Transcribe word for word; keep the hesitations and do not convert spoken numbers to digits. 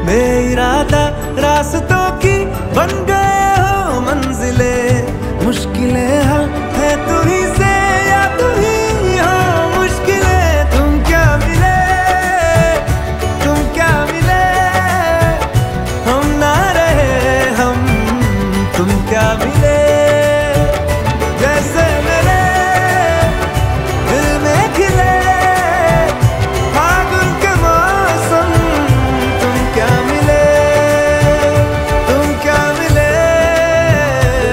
बेइरादा रास्तों की बन गए हो मंजिले, मुश्किलें हल है तू ही से या तू ही हो मुश्किलें। तुम क्या मिले, तुम क्या मिले, हम ना रहे हम, तुम क्या मिले।